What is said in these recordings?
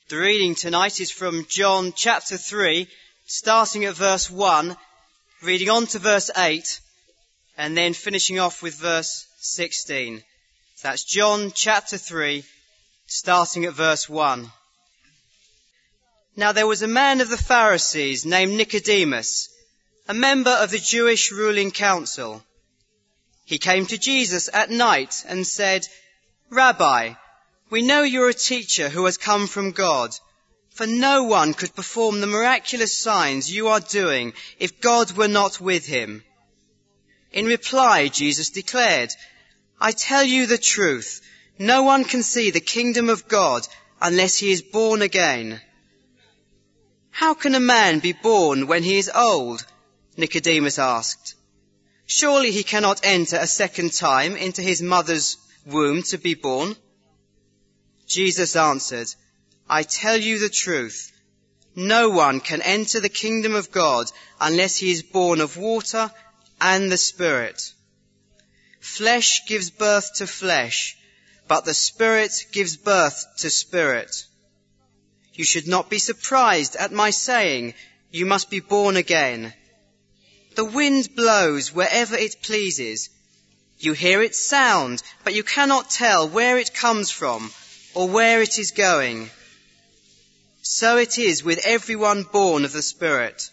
The reading tonight is from John chapter 3, starting at verse 1, reading on to verse 8, and then finishing off with verse 16. That's John chapter 3, starting at verse 1. Now there was a man of the Pharisees named Nicodemus, a member of the Jewish ruling council. He came to Jesus at night and said, "Rabbi, we know you're a teacher who has come from God, for no one could perform the miraculous signs you are doing if God were not with him." In reply, Jesus declared, "I tell you the truth, no one can see the kingdom of God unless he is born again." "How can a man be born when he is old?" Nicodemus asked. "Surely he cannot enter a second time into his mother's womb to be born?" Jesus answered, "I tell you the truth. No one can enter the kingdom of God unless he is born of water and the Spirit. Flesh gives birth to flesh, but the Spirit gives birth to spirit. You should not be surprised at my saying, 'You must be born again.' The wind blows wherever it pleases. You hear its sound, but you cannot tell where it comes from or where it is going. So it is with everyone born of the Spirit.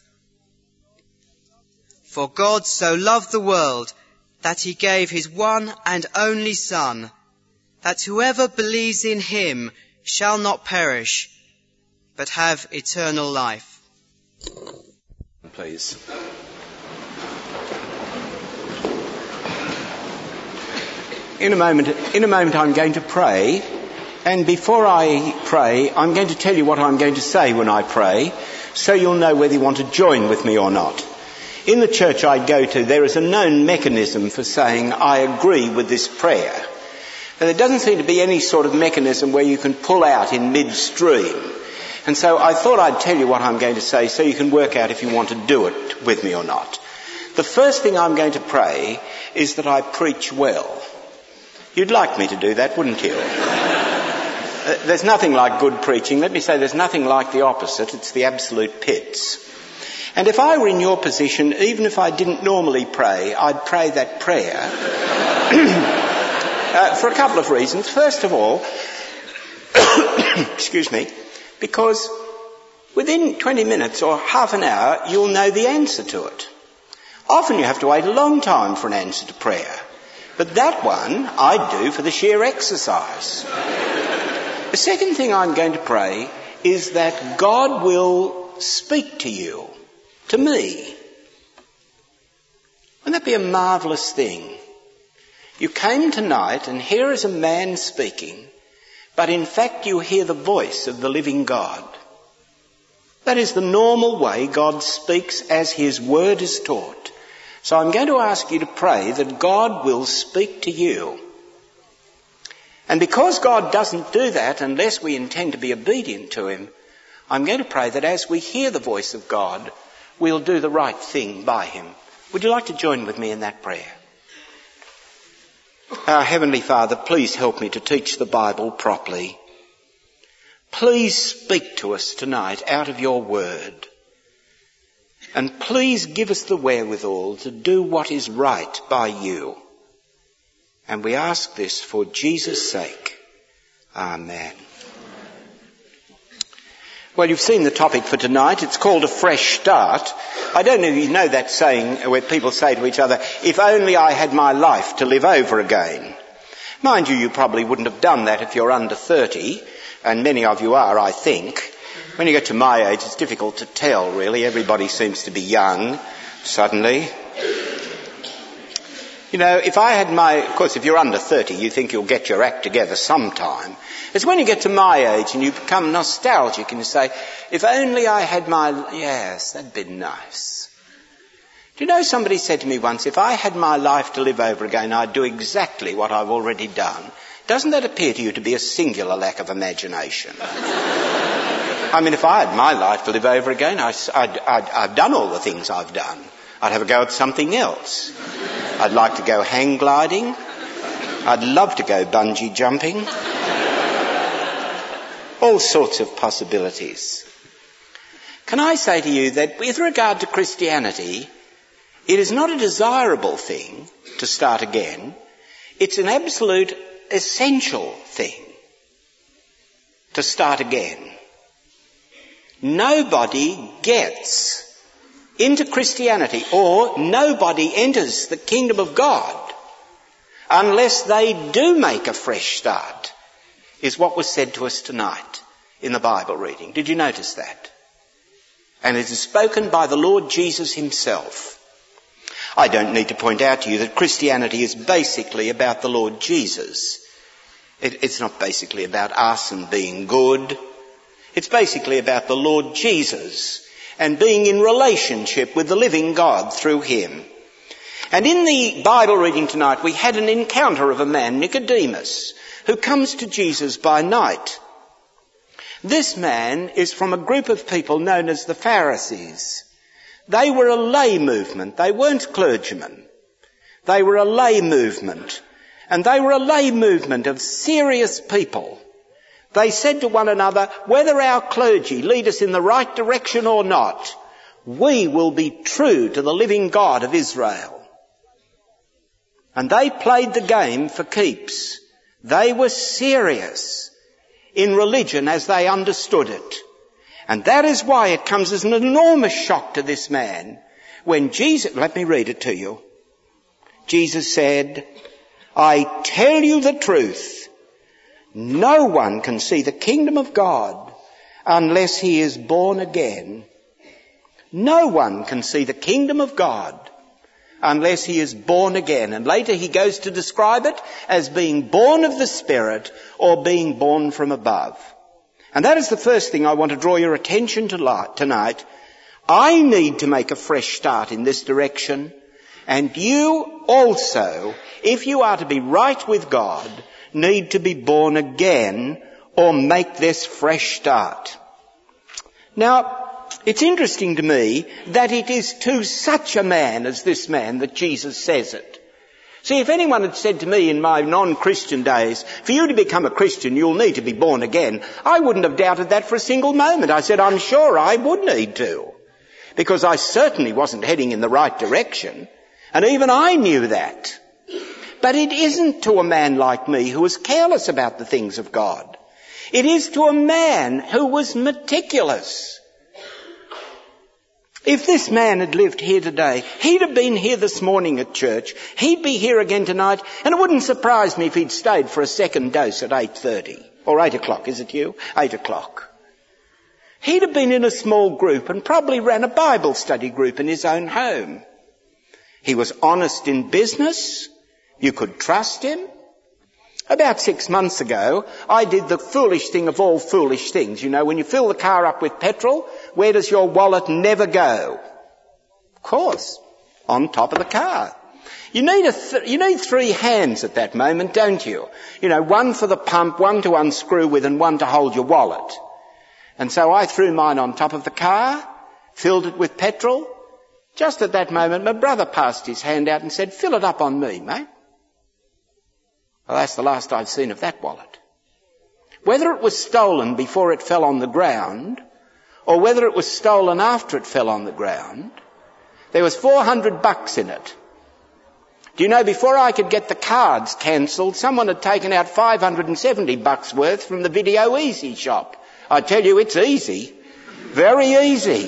For God so loved the world that he gave his one and only Son, that whoever believes in him shall not perish, but have eternal life." Please. In a moment I'm going to pray, and before I pray, I'm going to tell you what I'm going to say when I pray, so you'll know whether you want to join with me or not. In the church I go to, there is a known mechanism for saying, "I agree with this prayer." And there doesn't seem to be any sort of mechanism where you can pull out in midstream. And so I thought I'd tell you what I'm going to say so you can work out if you want to do it with me or not. The first thing I'm going to pray is that I preach well. You'd like me to do that, wouldn't you? There's nothing like good preaching. Let me say there's nothing like the opposite. It's the absolute pits. And if I were in your position, even if I didn't normally pray, I'd pray that prayer for a couple of reasons. First of all, excuse me, because within 20 minutes or half an hour, you'll know the answer to it. Often you have to wait a long time for an answer to prayer. But that one I do for the sheer exercise. The second thing I'm going to pray is that God will speak to you, to me. Wouldn't that be a marvellous thing? You came tonight and here is a man speaking, but in fact you hear the voice of the living God. That is the normal way God speaks as his word is taught. So I'm going to ask you to pray that God will speak to you. And because God doesn't do that unless we intend to be obedient to him, I'm going to pray that as we hear the voice of God, we'll do the right thing by him. Would you like to join with me in that prayer? Our Heavenly Father, please help me to teach the Bible properly. Please speak to us tonight out of your word. And please give us the wherewithal to do what is right by you. And we ask this for Jesus' sake. Amen. Well, you've seen the topic for tonight. It's called A Fresh Start. I don't know if you know that saying where people say to each other, "If only I had my life to live over again." Mind you, you probably wouldn't have done that if you're under 30, and many of you are, I think. When you get to my age, it's difficult to tell, really. Everybody seems to be young, suddenly. You know, of course, if you're under 30, you think you'll get your act together sometime. It's when you get to my age and you become nostalgic and you say, "If only I had yes, that'd be nice." Do you know, somebody said to me once, "If I had my life to live over again, I'd do exactly what I've already done." Doesn't that appear to you to be a singular lack of imagination? I mean, if I had my life to live over again, I've done all the things I've done. I'd have a go at something else. I'd like to go hang gliding. I'd love to go bungee jumping. All sorts of possibilities. Can I say to you that with regard to Christianity, it is not a desirable thing to start again. It's an absolute essential thing to start again. Nobody gets into Christianity, or nobody enters the kingdom of God unless they do make a fresh start, is what was said to us tonight in the Bible reading. Did you notice that? And it is spoken by the Lord Jesus himself. I don't need to point out to you that Christianity is basically about the Lord Jesus. It's not basically about us and being good. It's basically about the Lord Jesus and being in relationship with the living God through him. And in the Bible reading tonight, we had an encounter of a man, Nicodemus, who comes to Jesus by night. This man is from a group of people known as the Pharisees. They were a lay movement. They weren't clergymen. They were a lay movement. And they were a lay movement of serious people. They said to one another, whether our clergy lead us in the right direction or not, we will be true to the living God of Israel. And they played the game for keeps. They were serious in religion as they understood it. And that is why it comes as an enormous shock to this man when Jesus, let me read it to you. Jesus said, I tell you the truth, no one can see the kingdom of God unless he is born again. No one can see the kingdom of God unless he is born again. And later he goes to describe it as being born of the Spirit or being born from above. And that is the first thing I want to draw your attention to tonight. I need to make a fresh start in this direction. And you also, if you are to be right with God, need to be born again or make this fresh start. Now, it's interesting to me that it is to such a man as this man that Jesus says it. See, if anyone had said to me in my non-Christian days, for you to become a Christian, you'll need to be born again, I wouldn't have doubted that for a single moment. I said, I'm sure I would need to, because I certainly wasn't heading in the right direction, and even I knew that. But it isn't to a man like me who was careless about the things of God. It is to a man who was meticulous. If this man had lived here today, he'd have been here this morning at church. He'd be here again tonight, and it wouldn't surprise me if he'd stayed for a second dose at 8:30. Or 8 o'clock, is it you? 8 o'clock. He'd have been in a small group and probably ran a Bible study group in his own home. He was honest in business. You could trust him. About 6 months ago, I did the foolish thing of all foolish things. You know, when you fill the car up with petrol, where does your wallet never go? Of course, on top of the car. You need 3 hands at that moment, don't you? You know, one for the pump, one to unscrew with, and one to hold your wallet. And so I threw mine on top of the car, filled it with petrol. Just at that moment, my brother passed his hand out and said, fill it up on me, mate. Well, that's the last I've seen of that wallet. Whether it was stolen before it fell on the ground, or whether it was stolen after it fell on the ground, there was $400 in it. Do you know, before I could get the cards cancelled, someone had taken out $570 worth from the Video Easy shop. I tell you, it's easy. Very easy.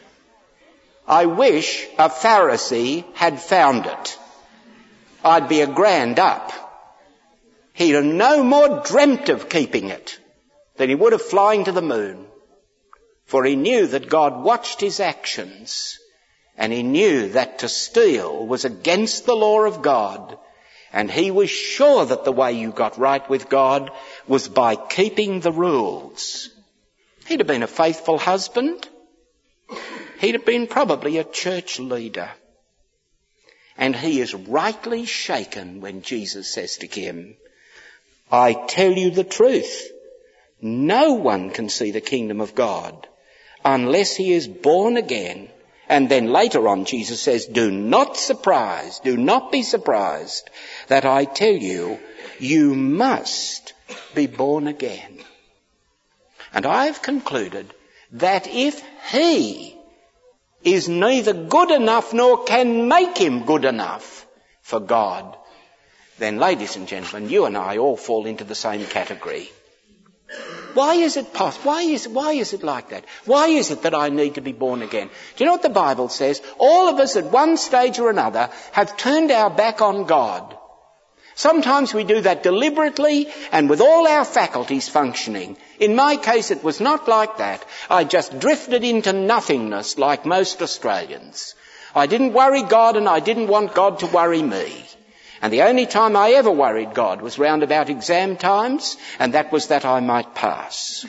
I wish a Pharisee had found it. I'd be a grand up. He'd have no more dreamt of keeping it than he would of flying to the moon. For he knew that God watched his actions, and he knew that to steal was against the law of God, and he was sure that the way you got right with God was by keeping the rules. He'd have been a faithful husband. He'd have been probably a church leader. And he is rightly shaken when Jesus says to him, I tell you the truth, no one can see the kingdom of God unless he is born again. And then later on Jesus says, do not be surprised that I tell you, you must be born again. And I've concluded that if he is neither good enough nor can make him good enough for God, then, ladies and gentlemen, you and I all fall into the same category. Why is it possible? Why is it like that? Why is it that I need to be born again? Do you know what the Bible says? All of us at one stage or another have turned our back on God. Sometimes we do that deliberately and with all our faculties functioning. In my case, it was not like that. I just drifted into nothingness like most Australians. I didn't worry God and I didn't want God to worry me. And the only time I ever worried God was round about exam times, and that was that I might pass.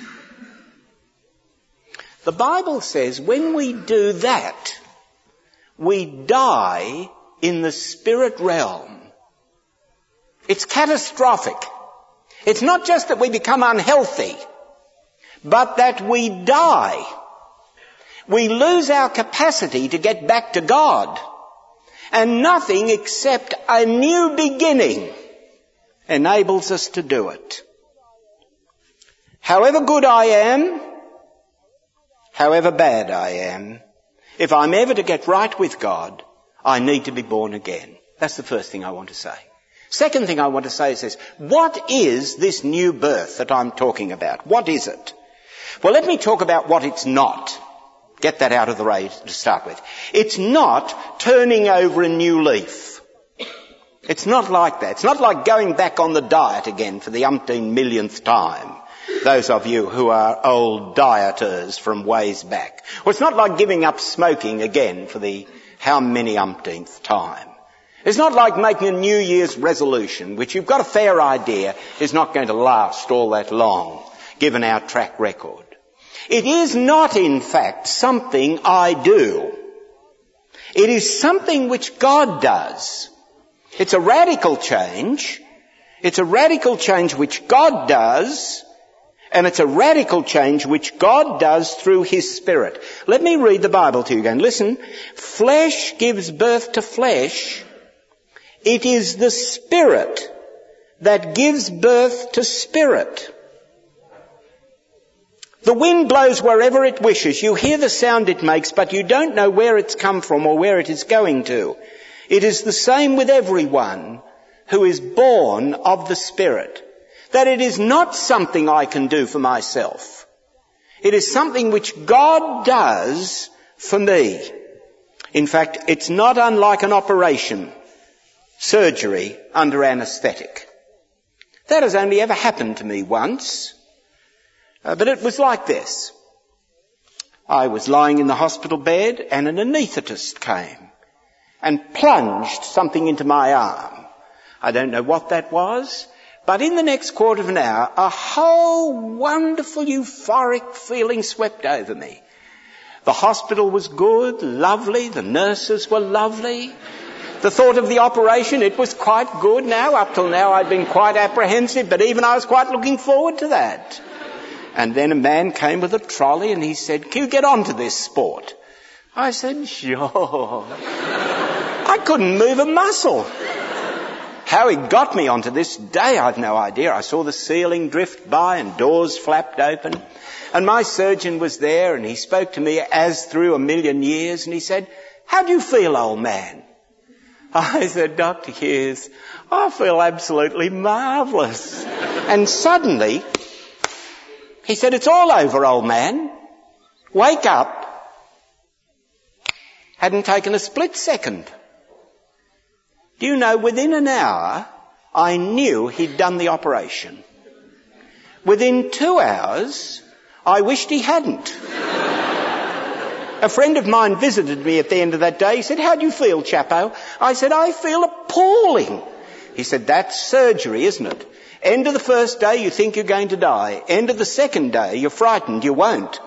The Bible says when we do that, we die in the spirit realm. It's catastrophic. It's not just that we become unhealthy, but that we die. We lose our capacity to get back to God. And nothing except a new beginning enables us to do it. However good I am, however bad I am, if I'm ever to get right with God, I need to be born again. That's the first thing I want to say. Second thing I want to say is this: what is this new birth that I'm talking about? What is it? Well, let me talk about what it's not. Get that out of the way to start with. It's not turning over a new leaf. It's not like that. It's not like going back on the diet again for the umpteen millionth time. Those of you who are old dieters from ways back. Or it's not like giving up smoking again for the how many umpteenth time. It's not like making a New Year's resolution, which you've got a fair idea is not going to last all that long, given our track record. It is not, in fact, something I do. It is something which God does. It's a radical change. It's a radical change which God does, and it's a radical change which God does through His Spirit. Let me read the Bible to you again. Listen. Flesh gives birth to flesh. It is the Spirit that gives birth to spirit. The wind blows wherever it wishes. You hear the sound it makes, but you don't know where it's come from or where it is going to. It is the same with everyone who is born of the Spirit. That it is not something I can do for myself. It is something which God does for me. In fact, it's not unlike an operation, surgery under anaesthetic. That has only ever happened to me once. But it was like this. I was lying in the hospital bed and an anaesthetist came and plunged something into my arm. I don't know what that was, but in the next quarter of an hour, a whole wonderful euphoric feeling swept over me. The hospital was good, lovely, the nurses were lovely. The thought of the operation, it was quite good now. Up till now I'd been quite apprehensive, but even I was quite looking forward to that. And then a man came with a trolley and he said, "Can you get onto this sport?" I said, "Sure." I couldn't move a muscle. How he got me onto this day, I've no idea. I saw the ceiling drift by and doors flapped open. And my surgeon was there and he spoke to me as through a million years and he said, "How do you feel, old man?" I said, "Dr. Hughes, I feel absolutely marvellous." And suddenly, he said, "It's all over, old man. Wake up." Hadn't taken a split second. Do you know, within an hour, I knew he'd done the operation. Within 2 hours, I wished he hadn't. A friend of mine visited me at the end of that day. He said, "How do you feel, Chapo?" I said, "I feel appalling." He said, "That's surgery, isn't it? End of the first day, you think you're going to die. End of the second day, you're frightened you won't."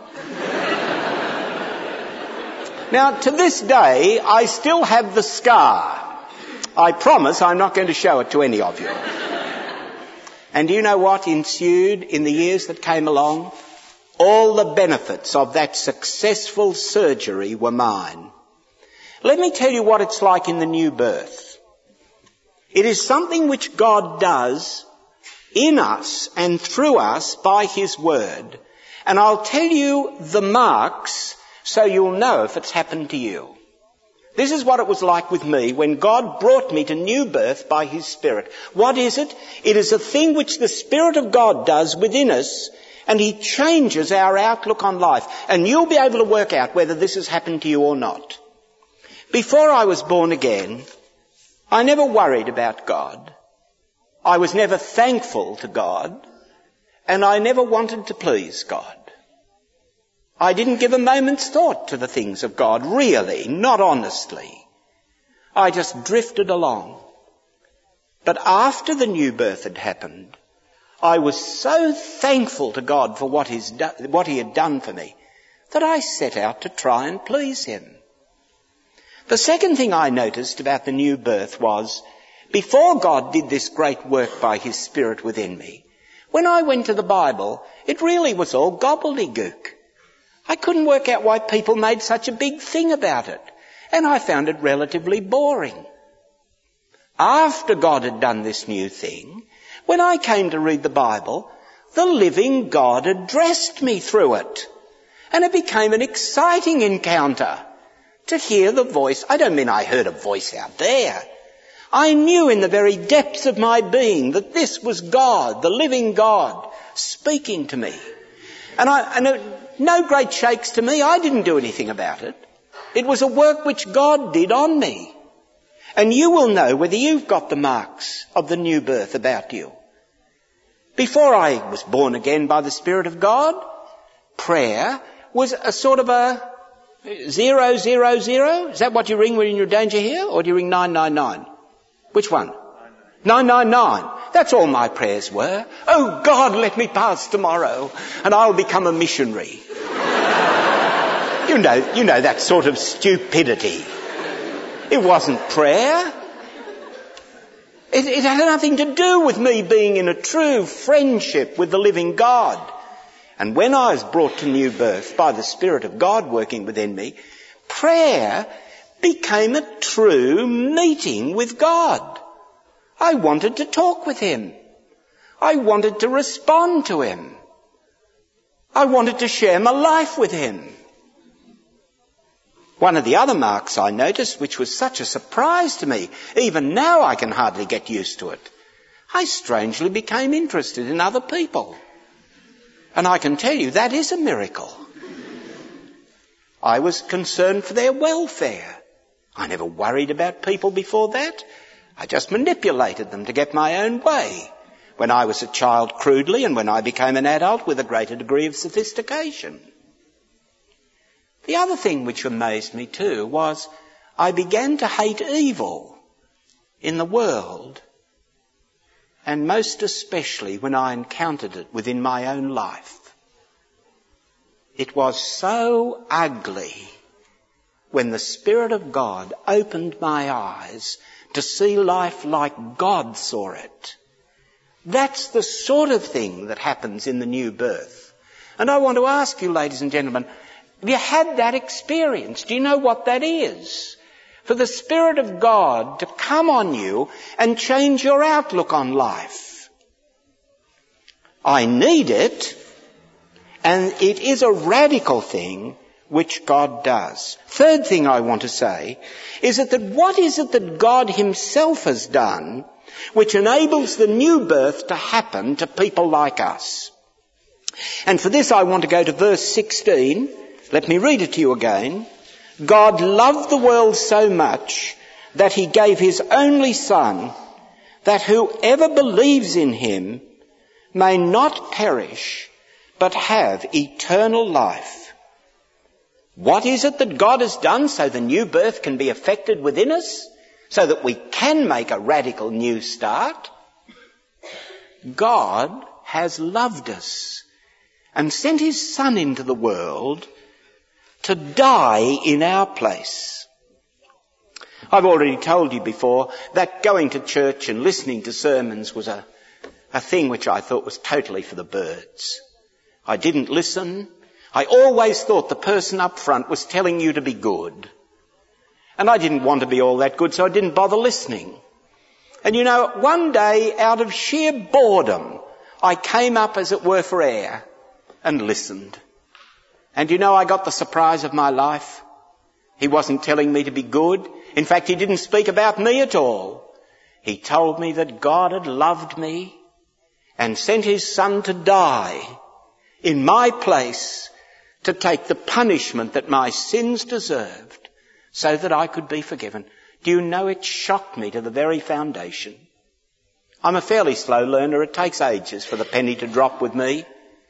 Now, to this day, I still have the scar. I promise I'm not going to show it to any of you. And do you know what ensued in the years that came along? All the benefits of that successful surgery were mine. Let me tell you what it's like in the new birth. It is something which God does in us and through us by His Word. And I'll tell you the marks so you'll know if it's happened to you. This is what it was like with me when God brought me to new birth by his Spirit. What is it? It is a thing which the Spirit of God does within us, and he changes our outlook on life. And you'll be able to work out whether this has happened to you or not. Before I was born again, I never worried about God. I was never thankful to God, and I never wanted to please God. I didn't give a moment's thought to the things of God, really, not honestly. I just drifted along. But after the new birth had happened, I was so thankful to God for what he had done for me that I set out to try and please him. The second thing I noticed about the new birth was, before God did this great work by his Spirit within me, when I went to the Bible, it really was all gobbledygook. I couldn't work out why people made such a big thing about it, and I found it relatively boring. After God had done this new thing, when I came to read the Bible, the living God addressed me through it, and it became an exciting encounter to hear the voice. I don't mean I heard a voice out there. I knew in the very depths of my being that this was God, the living God, speaking to me. No great shakes to me. I didn't do anything about it. It was a work which God did on me. And you will know whether you've got the marks of the new birth about you. Before I was born again by the Spirit of God, prayer was a sort of a 000. Is that what you ring when you're in danger here? Or do you ring 999? Which one? 999. That's all my prayers were. Oh God, let me pass tomorrow and I'll become a missionary. You know that sort of stupidity. It wasn't prayer. It had nothing to do with me being in a true friendship with the living God. And when I was brought to new birth by the Spirit of God working within me, prayer became a true meeting with God. I wanted to talk with him. I wanted to respond to him. I wanted to share my life with him. One of the other marks I noticed, which was such a surprise to me, even now I can hardly get used to it, I strangely became interested in other people. And I can tell you that is a miracle. I was concerned for their welfare. I never worried about people before that. I just manipulated them to get my own way. When I was a child crudely, and when I became an adult with a greater degree of sophistication. The other thing which amazed me too was I began to hate evil in the world, and most especially when I encountered it within my own life. It was so ugly when the Spirit of God opened my eyes to see life like God saw it. That's the sort of thing that happens in the new birth. And I want to ask you, ladies and gentlemen, have you had that experience? Do you know what that is? For the Spirit of God to come on you and change your outlook on life. I need it, and it is a radical thing which God does. Third thing I want to say is that what is it that God himself has done which enables the new birth to happen to people like us? And for this I want to go to verse 16. Let me read it to you again. God loved the world so much that he gave his only Son, that whoever believes in him may not perish, but have eternal life. What is it that God has done so the new birth can be effected within us, so that we can make a radical new start? God has loved us and sent his Son into the world to die in our place. I've already told you before that going to church and listening to sermons was a thing which I thought was totally for the birds. I didn't listen. I always thought the person up front was telling you to be good. And I didn't want to be all that good, so I didn't bother listening. And you know, one day, out of sheer boredom, I came up, as it were, for air. and listened. And you know, I got the surprise of my life. He wasn't telling me to be good. In fact, he didn't speak about me at all. He told me that God had loved me and sent his son to die in my place to take the punishment that my sins deserved so that I could be forgiven. Do you know, it shocked me to the very foundation. I'm a fairly slow learner. It takes ages for the penny to drop with me.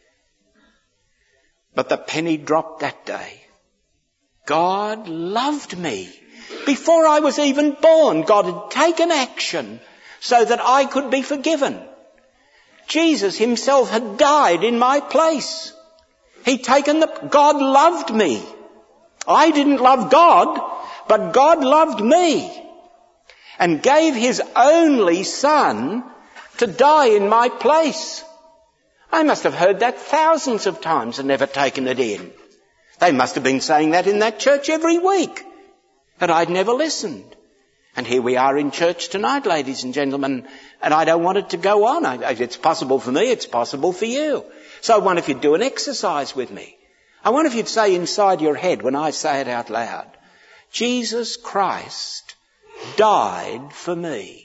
But the penny dropped that day. God loved me. Before I was even born, God had taken action so that I could be forgiven. Jesus himself had died in my place. God loved me. I didn't love God, but God loved me and gave his only son to die in my place. I must have heard that thousands of times and never taken it in. They must have been saying that in that church every week, but I'd never listened. And here we are in church tonight, ladies and gentlemen, and I don't want it to go on. It's possible for me, it's possible for you. So I wonder if you'd do an exercise with me. I wonder if you'd say inside your head when I say it out loud, Jesus Christ died for me.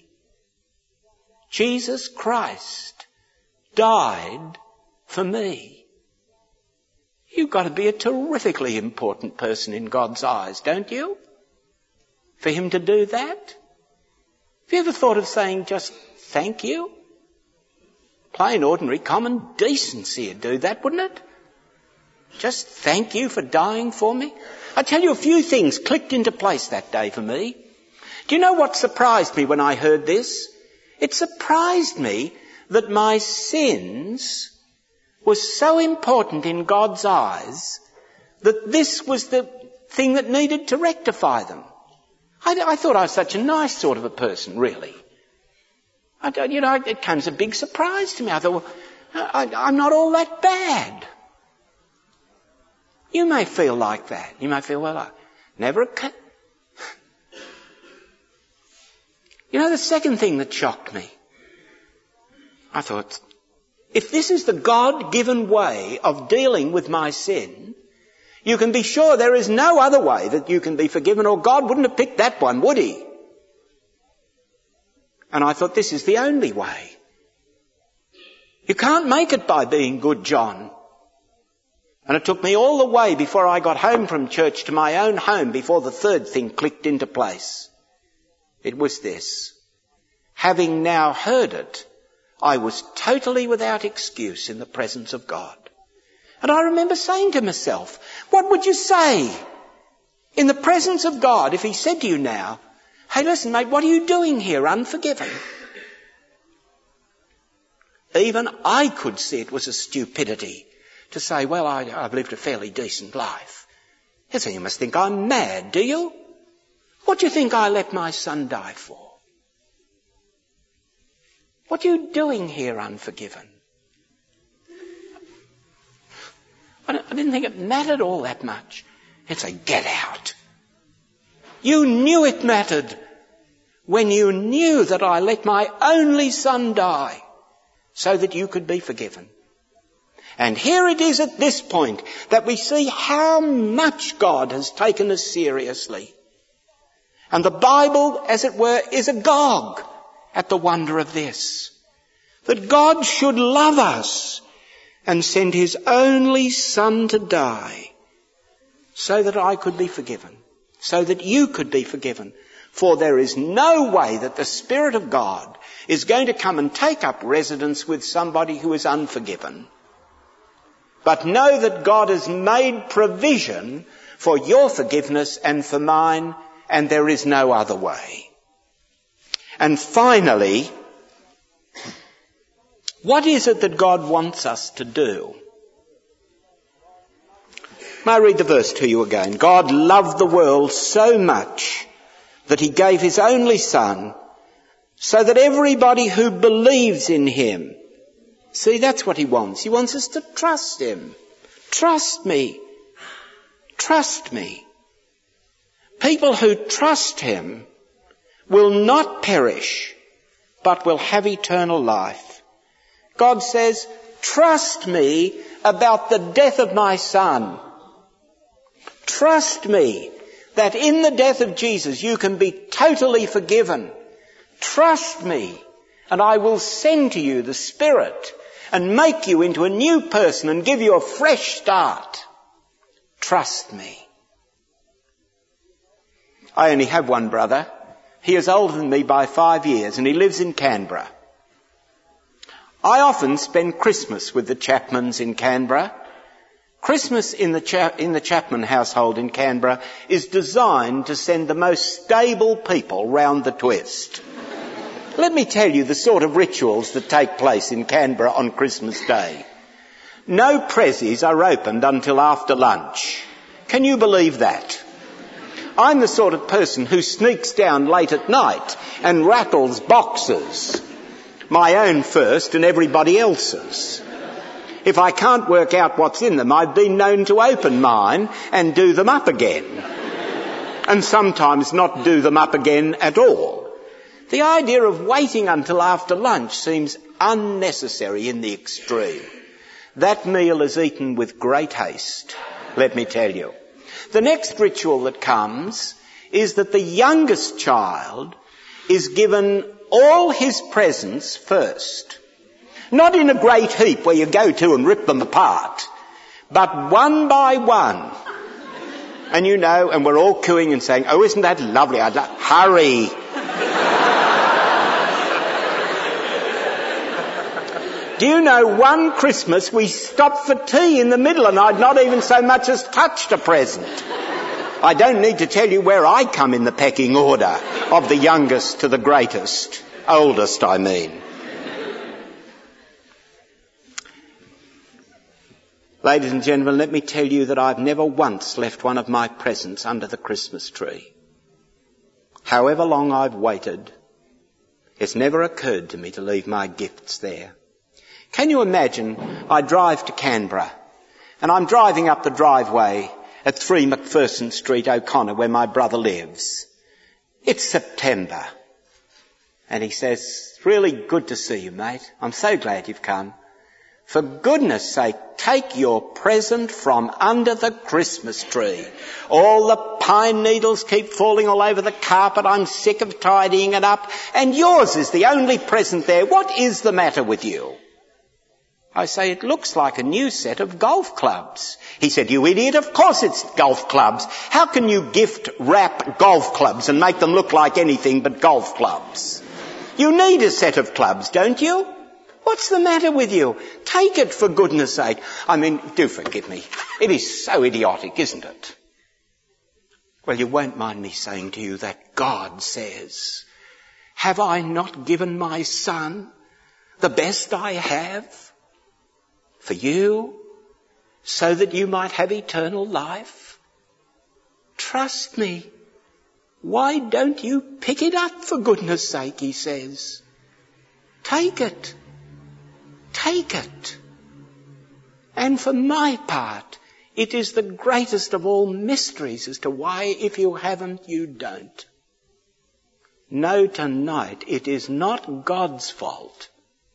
Jesus Christ died for me. You've got to be a terrifically important person in God's eyes, don't you? For him to do that? Have you ever thought of saying just thank you? Plain, ordinary, common decency would do that, wouldn't it? Just thank you for dying for me. I tell you, a few things clicked into place that day for me. Do you know what surprised me when I heard this? It surprised me that my sins were so important in God's eyes that this was the thing that needed to rectify them. I thought I was such a nice sort of a person, really. It came as a big surprise to me. I thought, well, I'm not all that bad. You may feel like that. You may feel, well, I never... You know, the second thing that shocked me, I thought, if this is the God-given way of dealing with my sin, you can be sure there is no other way that you can be forgiven, or God wouldn't have picked that one, would he? And I thought, this is the only way. You can't make it by being good, John. And it took me all the way before I got home from church to my own home before the third thing clicked into place. It was this. Having now heard it, I was totally without excuse in the presence of God. And I remember saying to myself, what would you say in the presence of God if he said to you now, hey, listen, mate, what are you doing here unforgiven? Even I could see it was a stupidity to say, well, I've lived a fairly decent life. So you must think I'm mad, do you? What do you think I let my son die for? What are you doing here unforgiven? I didn't think it mattered all that much. He'd say, get out. You knew it mattered when you knew that I let my only son die so that you could be forgiven. And here it is at this point that we see how much God has taken us seriously. And the Bible, as it were, is agog at the wonder of this. That God should love us and send his only son to die so that I could be forgiven, so that you could be forgiven. For there is no way that the Spirit of God is going to come and take up residence with somebody who is unforgiven. But know that God has made provision for your forgiveness and for mine, and there is no other way. And finally, what is it that God wants us to do? May I read the verse to you again? God loved the world so much that he gave his only son so that everybody who believes in him, see, that's what he wants. He wants us to trust him. Trust me. Trust me. People who trust him will not perish, but will have eternal life. God says, trust me about the death of my son. Trust me that in the death of Jesus you can be totally forgiven. Trust me, and I will send to you the Spirit and make you into a new person and give you a fresh start. Trust me. I only have one brother. He is older than me by 5 years and he lives in Canberra. I often spend Christmas with the Chapmans in Canberra. Christmas in the Chapman household in Canberra is designed to send the most stable people round the twist. Let me tell you the sort of rituals that take place in Canberra on Christmas Day. No prezzies are opened until after lunch. Can you believe that? I'm the sort of person who sneaks down late at night and rattles boxes. My own first and everybody else's. If I can't work out what's in them, I've been known to open mine and do them up again. And sometimes not do them up again at all. The idea of waiting until after lunch seems unnecessary in the extreme. That meal is eaten with great haste, let me tell you. The next ritual that comes is that the youngest child is given all his presents first. Not in a great heap where you go to and rip them apart, but one by one. And you know, and we're all cooing and saying, oh, isn't that lovely? Hurry. Do you know, one Christmas we stopped for tea in the middle and I'd not even so much as touched a present. I don't need to tell you where I come in the pecking order of the youngest to the greatest. Oldest, I mean. Ladies and gentlemen, let me tell you that I've never once left one of my presents under the Christmas tree. However long I've waited, it's never occurred to me to leave my gifts there. Can you imagine, I drive to Canberra and I'm driving up the driveway at 3 Macpherson Street, O'Connor, where my brother lives. It's September. And he says, it's really good to see you, mate. I'm so glad you've come. For goodness sake, take your present from under the Christmas tree. All the pine needles keep falling all over the carpet. I'm sick of tidying it up. And yours is the only present there. What is the matter with you? I say, it looks like a new set of golf clubs. He said, you idiot, of course it's golf clubs. How can you wrap golf clubs and make them look like anything but golf clubs? You need a set of clubs, don't you? What's the matter with you? Take it, for goodness sake. I mean, do forgive me. It is so idiotic, isn't it? Well, you won't mind me saying to you that God says, have I not given my son the best I have for you, so that you might have eternal life? Trust me. Why don't you pick it up, for goodness sake, he says. Take it. Take it. And for my part, it is the greatest of all mysteries as to why, if you haven't, you don't. Know tonight, it is not God's fault.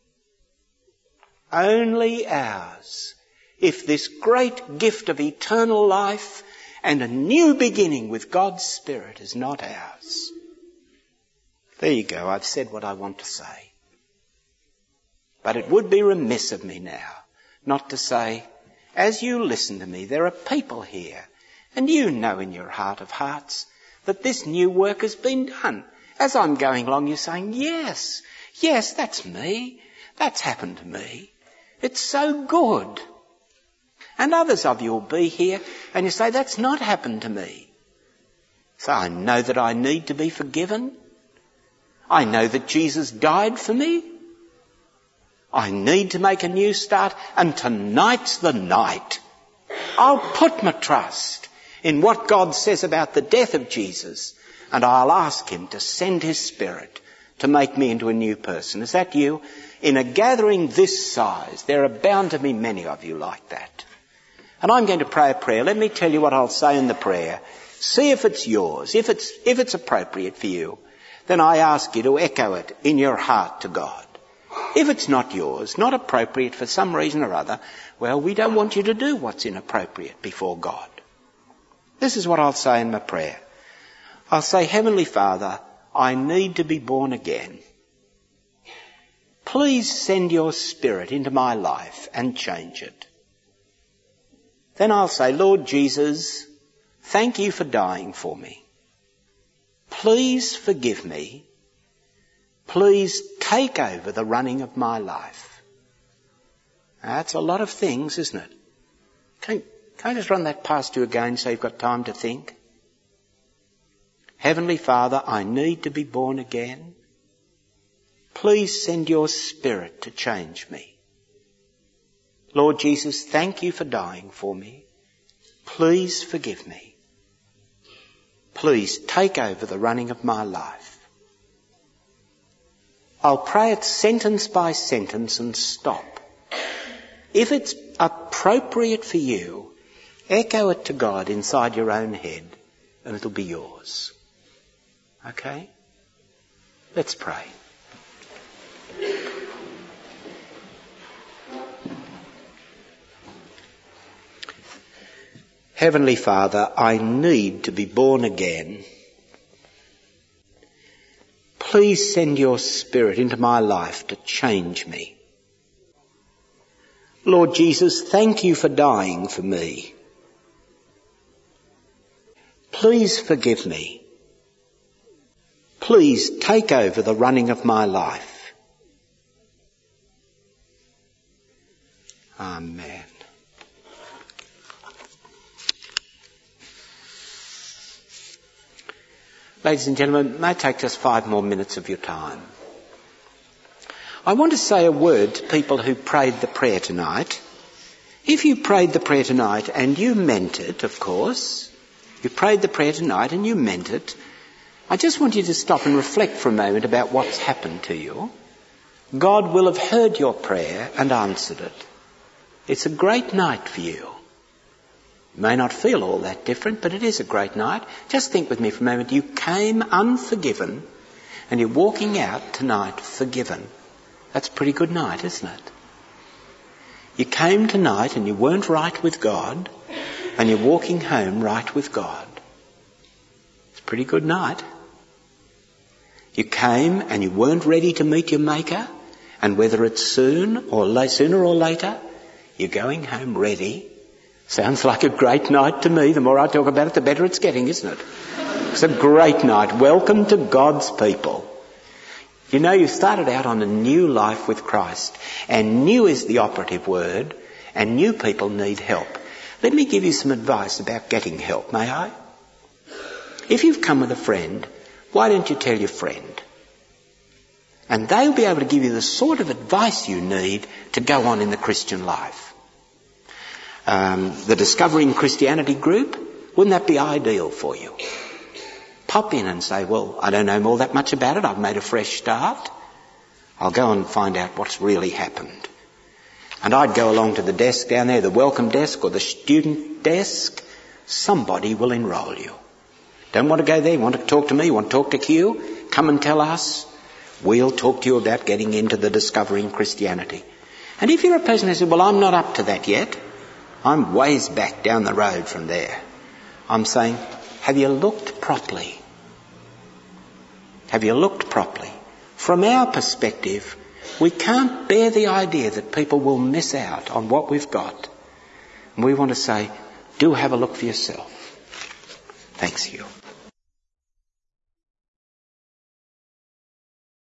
Only ours, if this great gift of eternal life and a new beginning with God's Spirit is not ours. There you go, I've said what I want to say. But it would be remiss of me now not to say, as you listen to me, there are people here, and you know in your heart of hearts that this new work has been done. As I'm going along, you're saying, yes, that's me. That's happened to me. It's so good. And others of you will be here and you say, that's not happened to me. So I know that I need to be forgiven. I know that Jesus died for me. I need to make a new start, and tonight's the night. I'll put my trust in what God says about the death of Jesus, and I'll ask him to send his Spirit to make me into a new person. Is that you? In a gathering this size, there are bound to be many of you like that. And I'm going to pray a prayer. Let me tell you what I'll say in the prayer. See if it's yours. If it's appropriate for you, then I ask you to echo it in your heart to God. If it's not yours, not appropriate for some reason or other, well, we don't want you to do what's inappropriate before God. This is what I'll say in my prayer. I'll say, Heavenly Father, I need to be born again. Please send your Spirit into my life and change it. Then I'll say, Lord Jesus, thank you for dying for me. Please forgive me. Please take over the running of my life. Now, that's a lot of things, isn't it? Can I just run that past you again so you've got time to think? Heavenly Father, I need to be born again. Please send your Spirit to change me. Lord Jesus, thank you for dying for me. Please forgive me. Please take over the running of my life. I'll pray it sentence by sentence and stop. If it's appropriate for you, echo it to God inside your own head and it'll be yours. Okay? Let's pray. Heavenly Father, I need to be born again. Please send your Spirit into my life to change me. Lord Jesus, thank you for dying for me. Please forgive me. Please take over the running of my life. Amen. Ladies and gentlemen, it may take just 5 more minutes of your time. I want to say a word to people who prayed the prayer tonight. If you prayed the prayer tonight and you meant it, of course, you prayed the prayer tonight and you meant it, I just want you to stop and reflect for a moment about what's happened to you. God will have heard your prayer and answered it. It's a great night for you. You may not feel all that different, but it is a great night. Just think with me for a moment. You came unforgiven and you're walking out tonight forgiven. That's a pretty good night, isn't it? You came tonight and you weren't right with God and you're walking home right with God. It's a pretty good night. You came and you weren't ready to meet your Maker, and whether it's sooner or later, you're going home ready. Sounds like a great night to me. The more I talk about it, the better it's getting, isn't it? It's a great night. Welcome to God's people. You know, you started out on a new life with Christ, and new is the operative word, and new people need help. Let me give you some advice about getting help, may I? If you've come with a friend, why don't you tell your friend? And they'll be able to give you the sort of advice you need to go on in the Christian life. The Discovering Christianity group, wouldn't that be ideal for you? Pop in and say, well, I don't know all that much about it. I've made a fresh start. I'll go and find out what's really happened. And I'd go along to the desk down there, the welcome desk or the student desk. Somebody will enrol you. Don't want to go there? You want to talk to me? You want to talk to Q? Come and tell us. We'll talk to you about getting into the Discovering Christianity. And if you're a person who says, well, I'm not up to that yet, I'm ways back down the road from there, I'm saying, have you looked properly? Have you looked properly? From our perspective, we can't bear the idea that people will miss out on what we've got. And we want to say, do have a look for yourself. Thanks, you.